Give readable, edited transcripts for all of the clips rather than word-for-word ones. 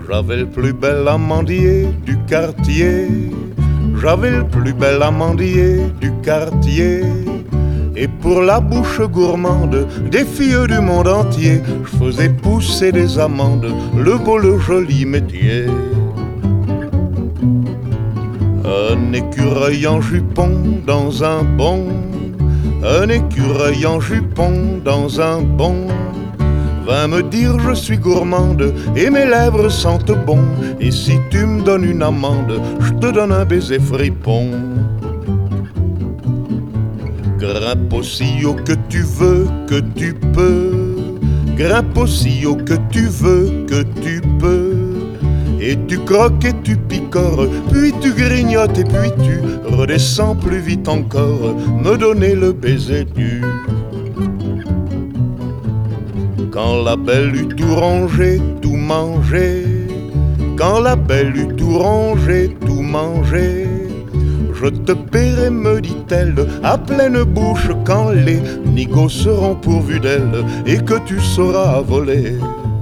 J'avais le plus bel amandier du quartier, j'avais le plus bel amandier du quartier. Et pour la bouche gourmande des filles du monde entier, je faisais pousser des amandes, le beau, le joli métier. Un écureuil en jupon dans un bon, un écureuil en jupon dans un bon, vint me dire je suis gourmande et mes lèvres sentent bon. Et si tu me donnes une amande, je te donne un baiser fripon. Grimpe aussi haut que tu veux, que tu peux. Grimpe aussi haut que tu veux, que tu peux. Et tu croques et tu picores, puis tu grignotes et puis tu redescends plus vite encore, me donner le baiser du. Quand la belle eut tout rangé, tout mangé, quand la belle eut tout rangé, tout mangé, je te paierai, me dit-elle, à pleine bouche quand les nigauds seront pourvus d'elle et que tu sauras voler.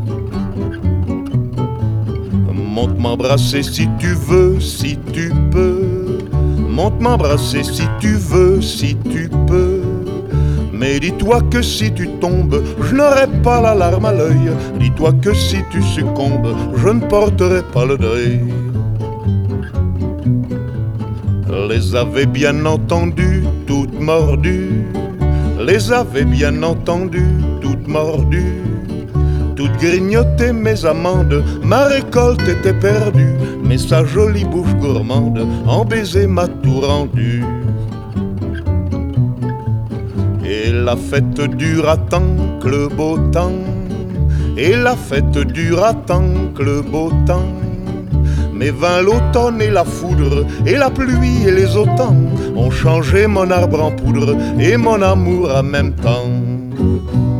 Monte m'embrasser si tu veux, si tu peux. Monte m'embrasser si tu veux, si tu peux. Mais dis-toi que si tu tombes, je n'aurai pas la larme à l'œil. Dis-toi que si tu succombes, je ne porterai pas le deuil. Les avait bien entendues, toutes mordues. Les avait bien entendues, toutes mordues. Toutes grignotées mes amandes, ma récolte était perdue, mais sa jolie bouche gourmande en baiser m'a tout rendu. Et la fête dura tant que le beau temps, et la fête dura tant que le beau temps. Mais vint l'automne et la foudre, et la pluie et les automnes ont changé mon arbre en poudre et mon amour en même temps.